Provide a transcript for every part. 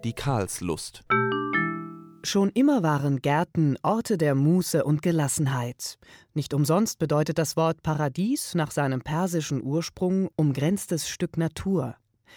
die Karlslust. Schon immer waren Gärten Orte der Muße und Gelassenheit. Nicht umsonst bedeutet das Wort Paradies nach seinem persischen Ursprung umgrenztes Stück Natur.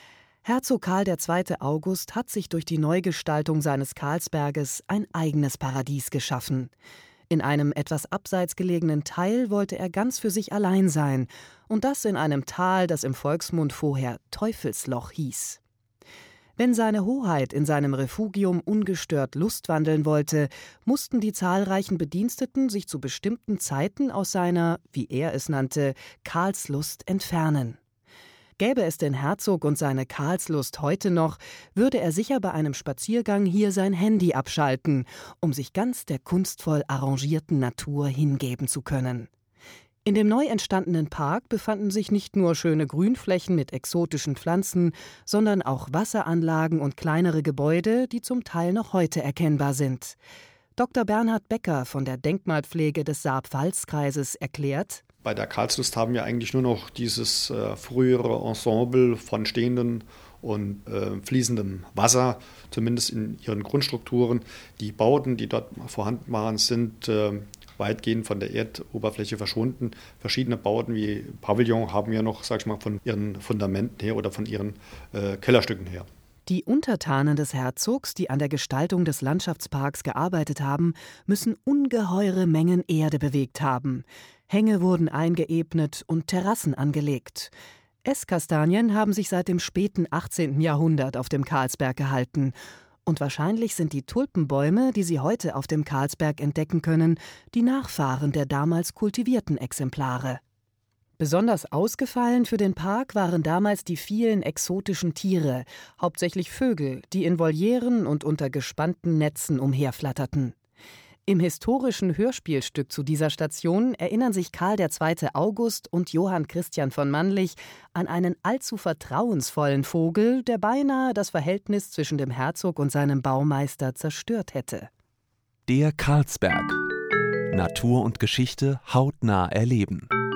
Herzog Karl II. August hat sich durch die Neugestaltung seines Karlsberges ein eigenes Paradies geschaffen. In einem etwas abseits gelegenen Teil wollte er ganz für sich allein sein, und das in einem Tal, das im Volksmund vorher Teufelsloch hieß. Wenn seine Hoheit in seinem Refugium ungestört lustwandeln wollte, mussten die zahlreichen Bediensteten sich zu bestimmten Zeiten aus seiner, wie er es nannte, Karlslust entfernen. Gäbe es den Herzog und seine Karlslust heute noch, würde er sicher bei einem Spaziergang hier sein Handy abschalten, um sich ganz der kunstvoll arrangierten Natur hingeben zu können. In dem neu entstandenen Park befanden sich nicht nur schöne Grünflächen mit exotischen Pflanzen, sondern auch Wasseranlagen und kleinere Gebäude, die zum Teil noch heute erkennbar sind. Dr. Bernhard Becker von der Denkmalpflege des Saar-Pfalz-Kreises erklärt: Bei der Karlslust haben wir eigentlich nur noch dieses frühere Ensemble von stehendem und fließendem Wasser, zumindest in ihren Grundstrukturen. Die Bauten, die dort vorhanden waren, sind weitgehend von der Erdoberfläche verschwunden. Verschiedene Bauten wie Pavillon haben wir noch, sag ich mal, von ihren Fundamenten her oder von ihren Kellerstücken her. Die Untertanen des Herzogs, die an der Gestaltung des Landschaftsparks gearbeitet haben, müssen ungeheure Mengen Erde bewegt haben. Hänge wurden eingeebnet und Terrassen angelegt. Esskastanien haben sich seit dem späten 18. Jahrhundert auf dem Karlsberg gehalten. Und wahrscheinlich sind die Tulpenbäume, die Sie heute auf dem Karlsberg entdecken können, die Nachfahren der damals kultivierten Exemplare. Besonders ausgefallen für den Park waren damals die vielen exotischen Tiere, hauptsächlich Vögel, die in Volieren und unter gespannten Netzen umherflatterten. Im historischen Hörspielstück zu dieser Station erinnern sich Karl II. August und Johann Christian von Mannlich an einen allzu vertrauensvollen Vogel, der beinahe das Verhältnis zwischen dem Herzog und seinem Baumeister zerstört hätte. Der Karlsberg. Natur und Geschichte hautnah erleben.